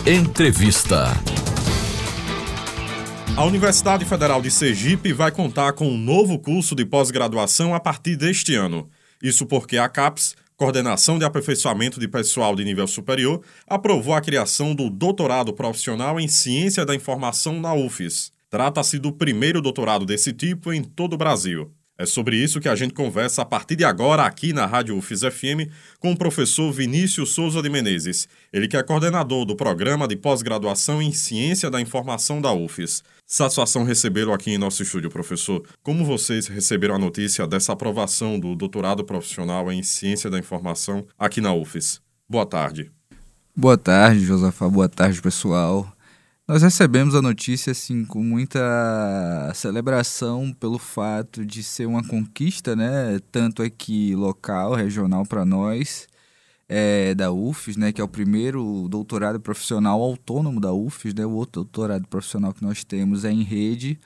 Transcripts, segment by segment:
Entrevista. A Universidade Federal de Sergipe vai contar com um novo curso de pós-graduação a partir deste ano. Isso porque a CAPES, Coordenação de Aperfeiçoamento de Pessoal de Nível Superior, aprovou a criação do doutorado profissional em Ciência da Informação na UFES. Trata-se do primeiro doutorado desse tipo em todo o Brasil. É sobre isso que a gente conversa a partir de agora aqui na Rádio UFES FM com o professor Vinícius Souza de Menezes, ele que é coordenador do Programa de Pós-Graduação em Ciência da Informação da UFES. Satisfação recebê-lo aqui em nosso estúdio, professor. Como vocês receberam a notícia dessa aprovação do doutorado profissional em Ciência da Informação aqui na UFES? Boa tarde. Boa tarde, Josafá. Boa tarde, pessoal. Nós recebemos a notícia assim, com muita celebração pelo fato de ser uma conquista, né? Tanto aqui local, regional para nós, da UFES, né? Que é o primeiro doutorado profissional autônomo da UFES, né? O outro doutorado profissional que nós temos é em rede.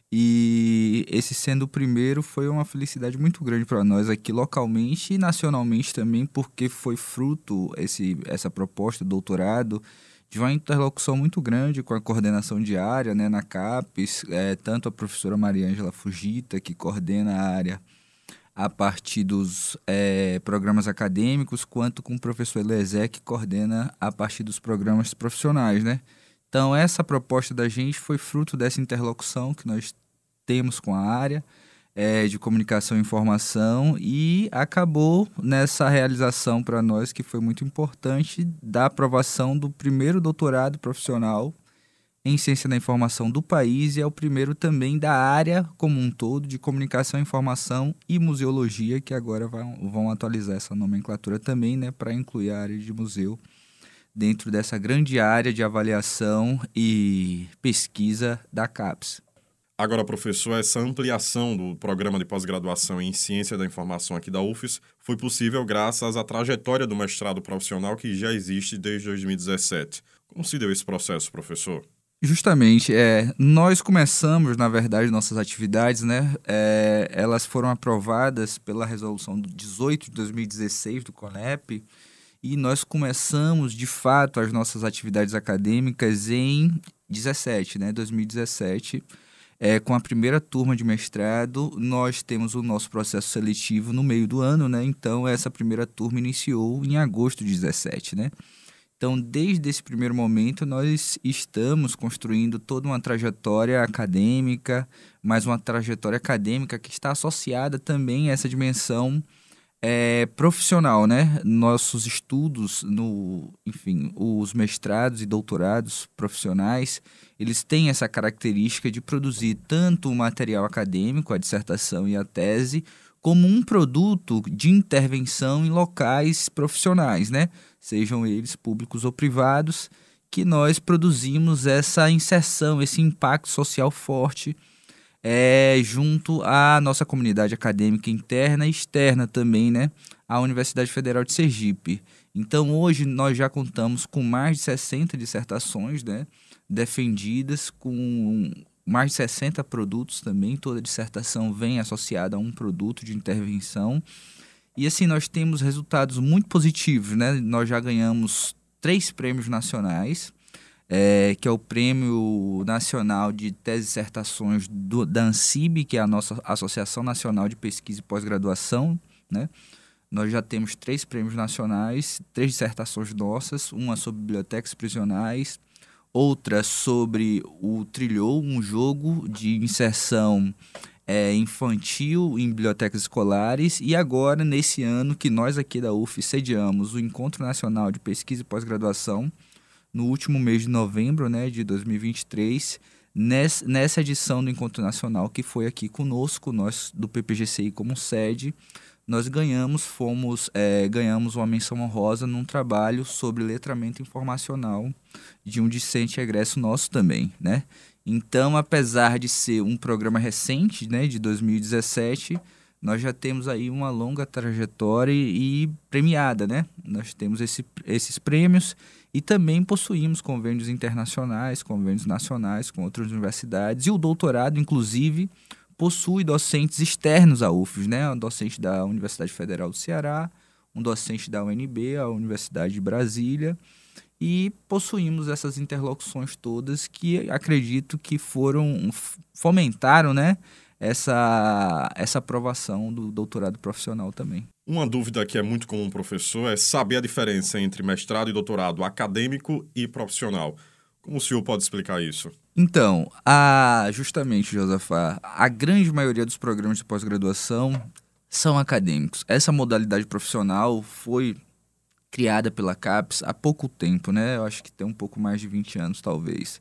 E esse sendo o primeiro foi uma felicidade muito grande para nós aqui localmente e nacionalmente também, porque foi fruto, essa proposta do doutorado, de uma interlocução muito grande com a coordenação de área, né, na CAPES, tanto a professora Mariângela Fujita, que coordena a área a partir dos programas acadêmicos, quanto com o professor Eliezer, que coordena a partir dos programas profissionais, né? Então, essa proposta da gente foi fruto dessa interlocução que nós temos com a área de comunicação e informação e acabou nessa realização para nós, que foi muito importante, da aprovação do primeiro doutorado profissional em Ciência da Informação do país e é o primeiro também da área como um todo de comunicação, informação e museologia, que agora vão atualizar essa nomenclatura também, né, para incluir a área de museu dentro dessa grande área de avaliação e pesquisa da CAPES. Agora, professor, essa ampliação do programa de pós-graduação em Ciência da Informação aqui da UFES foi possível graças à trajetória do mestrado profissional que já existe desde 2017. Como se deu esse processo, professor? Justamente, nós começamos, na verdade, nossas atividades, né? Elas foram aprovadas pela resolução do 18 de 2016 do CONEP e nós começamos, de fato, as nossas atividades acadêmicas em 2017, com a primeira turma de mestrado. Nós temos o nosso processo seletivo no meio do ano, né? Então, essa primeira turma iniciou em agosto de 2017, né? Então, desde esse primeiro momento, nós estamos construindo toda uma trajetória acadêmica, mas uma trajetória acadêmica que está associada também a essa dimensão profissional, né? Nossos estudos, os mestrados e doutorados profissionais, eles têm essa característica de produzir tanto o material acadêmico, a dissertação e a tese, como um produto de intervenção em locais profissionais, né? Sejam eles públicos ou privados, que nós produzimos essa inserção, esse impacto social forte junto à nossa comunidade acadêmica interna e externa também, né? A Universidade Federal de Sergipe. Então, hoje, nós já contamos com mais de 60 dissertações, né, defendidas, com mais de 60 produtos também. Toda dissertação vem associada a um produto de intervenção. E, assim, nós temos resultados muito positivos, né? Nós já ganhamos 3 prêmios nacionais, que é o Prêmio Nacional de Teses e Dissertações da ANCIB, que é a nossa Associação Nacional de Pesquisa e Pós-Graduação, né? Nós já temos 3 prêmios nacionais, 3 dissertações nossas, uma sobre bibliotecas prisionais, outra sobre o Trilhou, um jogo de inserção infantil em bibliotecas escolares, e agora, nesse ano, que nós aqui da UFES sediamos o Encontro Nacional de Pesquisa e Pós-Graduação, no último mês de novembro, né, de 2023, nessa edição do Encontro Nacional que foi aqui conosco, nós do PPGCI como sede, nós ganhamos uma menção honrosa num trabalho sobre letramento informacional de um discente egresso nosso também, né? Então, apesar de ser um programa recente, né, de 2017, nós já temos aí uma longa trajetória e premiada, né? Nós temos esses prêmios e também possuímos convênios internacionais, convênios nacionais com outras universidades, e o doutorado, inclusive, possui docentes externos à UFES, né? Um docente da Universidade Federal do Ceará, um docente da UNB, a Universidade de Brasília, e possuímos essas interlocuções todas que acredito que fomentaram, né, essa aprovação do doutorado profissional também. Uma dúvida que é muito comum, professor, é saber a diferença entre mestrado e doutorado acadêmico e profissional. Como o senhor pode explicar isso? Então, justamente, Josafá, a grande maioria dos programas de pós-graduação são acadêmicos. Essa modalidade profissional foi criada pela CAPES há pouco tempo, né? Eu acho que tem um pouco mais de 20 anos, talvez.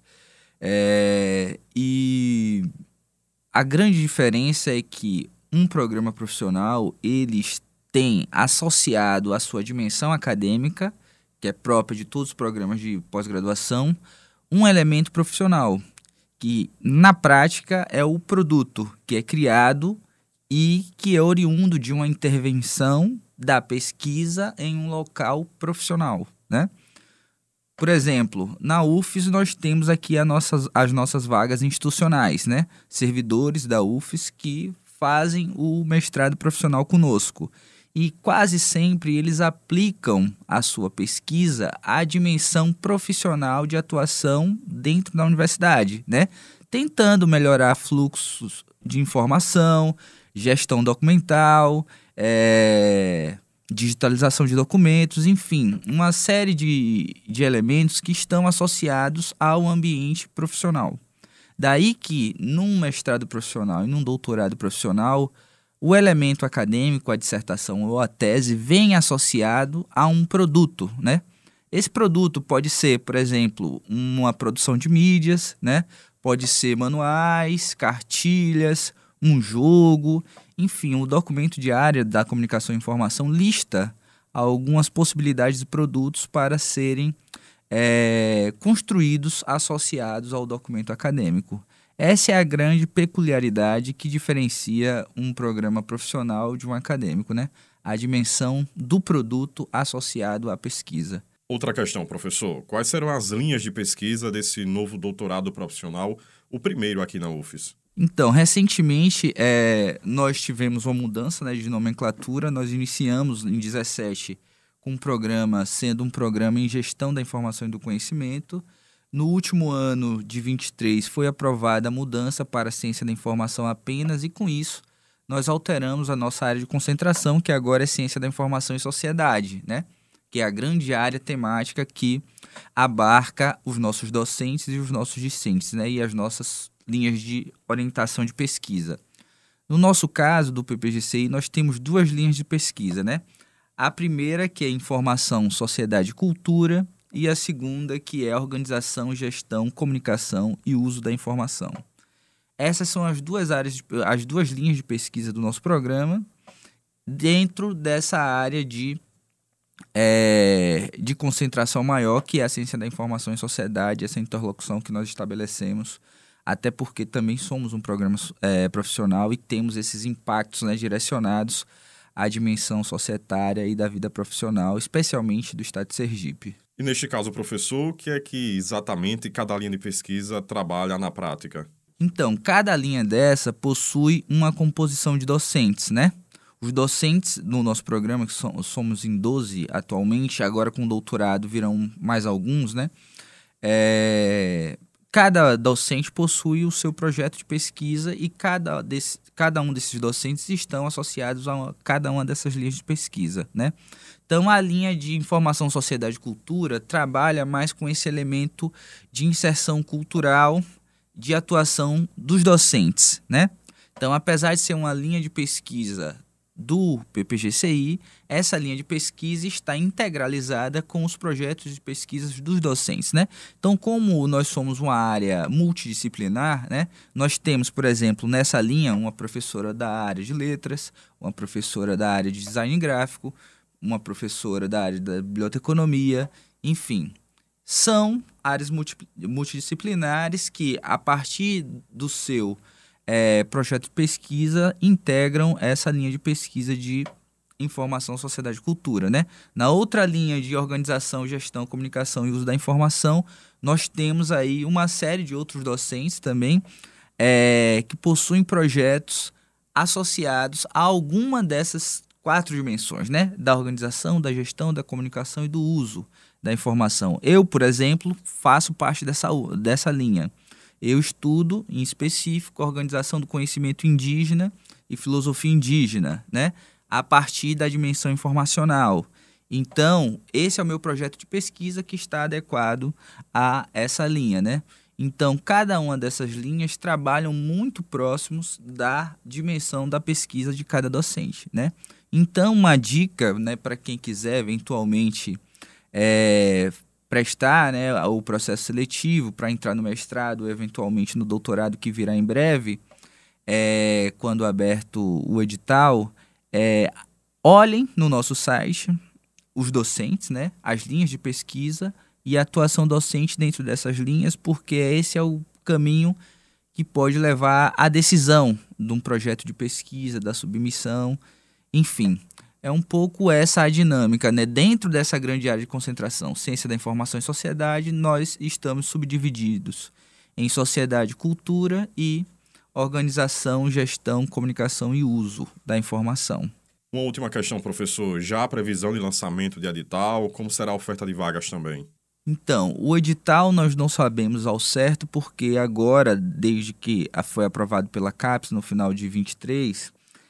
E a grande diferença é que um programa profissional, eles têm associado à sua dimensão acadêmica, que é própria de todos os programas de pós-graduação, um elemento profissional, que na prática é o produto que é criado e que é oriundo de uma intervenção da pesquisa em um local profissional, né? Por exemplo, na UFES nós temos aqui as nossas vagas institucionais, né? Servidores da UFES que fazem o mestrado profissional conosco. E quase sempre eles aplicam a sua pesquisa à dimensão profissional de atuação dentro da universidade, né? Tentando melhorar fluxos de informação, gestão documental, digitalização de documentos, enfim, uma série de elementos que estão associados ao ambiente profissional. Daí que, num mestrado profissional e num doutorado profissional, o elemento acadêmico, a dissertação ou a tese, vem associado a um produto, né? Esse produto pode ser, por exemplo, uma produção de mídias, né? Pode ser manuais, cartilhas, um jogo, enfim, o documento de área da comunicação e informação lista algumas possibilidades de produtos para serem construídos associados ao documento acadêmico. Essa é a grande peculiaridade que diferencia um programa profissional de um acadêmico, né? A dimensão do produto associado à pesquisa. Outra questão, professor. Quais serão as linhas de pesquisa desse novo doutorado profissional, o primeiro aqui na UFES? Então, recentemente, nós tivemos uma mudança, né, de nomenclatura. Nós iniciamos em 17 com um programa, sendo um programa em gestão da informação e do conhecimento. No último ano de 23 foi aprovada a mudança para a ciência da informação apenas e com isso nós alteramos a nossa área de concentração, que agora é ciência da informação e sociedade, né? Que é a grande área temática que abarca os nossos docentes e os nossos discentes, né? E as nossas linhas de orientação de pesquisa. No nosso caso, do PPGCI, nós temos duas linhas de pesquisa, né? A primeira, que é informação, sociedade e cultura, e a segunda, que é organização, gestão, comunicação e uso da informação. Essas são as duas linhas de pesquisa do nosso programa, dentro dessa área de concentração maior, que é a ciência da informação e sociedade, essa interlocução que nós estabelecemos, até porque também somos um programa profissional e temos esses impactos, né, direcionados à dimensão societária e da vida profissional, especialmente do estado de Sergipe. E neste caso, professor, o que é que exatamente cada linha de pesquisa trabalha na prática? Então, cada linha dessa possui uma composição de docentes, né? Os docentes no nosso programa, que somos em 12 atualmente, agora com doutorado virão mais alguns, né? Cada docente possui o seu projeto de pesquisa e cada um desses docentes estão associados a cada uma dessas linhas de pesquisa, né? Então, a linha de informação, sociedade e cultura trabalha mais com esse elemento de inserção cultural, de atuação dos docentes, né? Então, apesar de ser uma linha de pesquisa do PPGCI, essa linha de pesquisa está integralizada com os projetos de pesquisas dos docentes, né? Então, como nós somos uma área multidisciplinar, né? Nós temos, por exemplo, nessa linha, uma professora da área de letras, uma professora da área de design gráfico, uma professora da área da biblioteconomia, enfim. São áreas multidisciplinares que, a partir do seu projeto de pesquisa, integram essa linha de pesquisa de informação, sociedade e cultura, né? Na outra linha de organização, gestão, comunicação e uso da informação, nós temos aí uma série de outros docentes também que possuem projetos associados a alguma dessas 4 dimensões, né? Da organização, da gestão, da comunicação e do uso da informação. Eu, por exemplo, faço parte dessa linha. Eu estudo, em específico, a organização do conhecimento indígena e filosofia indígena, né? A partir da dimensão informacional. Então, esse é o meu projeto de pesquisa que está adequado a essa linha, né? Então, cada uma dessas linhas trabalham muito próximos da dimensão da pesquisa de cada docente, né? Então, uma dica, né, para quem quiser eventualmente prestar, né, o processo seletivo para entrar no mestrado, eventualmente no doutorado que virá em breve, quando aberto o edital, olhem no nosso site os docentes, né, as linhas de pesquisa e a atuação docente dentro dessas linhas, porque esse é o caminho que pode levar à decisão de um projeto de pesquisa, da submissão, enfim. É um pouco essa a dinâmica, né? Dentro dessa grande área de concentração, ciência da informação e sociedade, nós estamos subdivididos em sociedade, cultura e organização, gestão, comunicação e uso da informação. Uma última questão, professor. Já a previsão de lançamento de edital, como será a oferta de vagas também? Então, o edital nós não sabemos ao certo, porque agora, desde que foi aprovado pela CAPES no final de 23,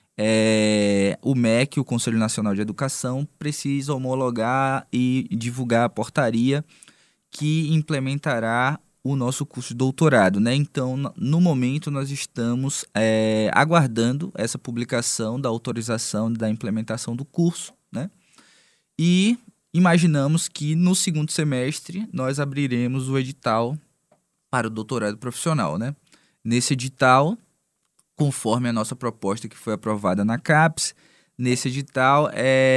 o MEC, o Conselho Nacional de Educação, precisa homologar e divulgar a portaria que implementará o nosso curso de doutorado, né? Então, no momento, nós estamos aguardando essa publicação da autorização da implementação do curso, né? E imaginamos que no segundo semestre nós abriremos o edital para o doutorado profissional, né? Nesse edital, conforme a nossa proposta que foi aprovada na CAPES, nesse edital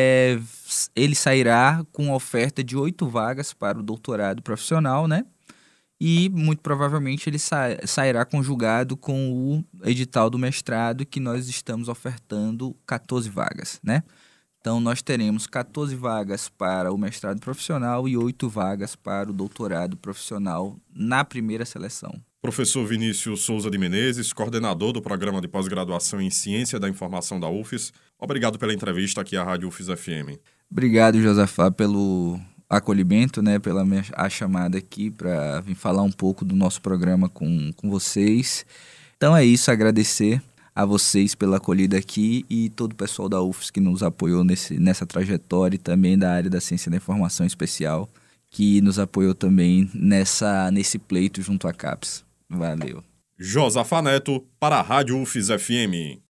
ele sairá com oferta de 8 vagas para o doutorado profissional, né? E muito provavelmente ele sairá conjugado com o edital do mestrado, que nós estamos ofertando 14 vagas, né? Então, nós teremos 14 vagas para o mestrado profissional e 8 vagas para o doutorado profissional na primeira seleção. Professor Vinícius Souza de Menezes, coordenador do Programa de Pós-Graduação em Ciência da Informação da UFES, obrigado pela entrevista aqui à Rádio UFES FM. Obrigado, Josafá, pelo acolhimento, né, pela a chamada aqui para vir falar um pouco do nosso programa com vocês. Então é isso, agradecer a vocês pela acolhida aqui e todo o pessoal da UFES que nos apoiou nessa trajetória e também da área da ciência da informação em especial, que nos apoiou também nesse pleito junto à CAPES. Valeu. Josafá Neto para a Rádio UFES FM.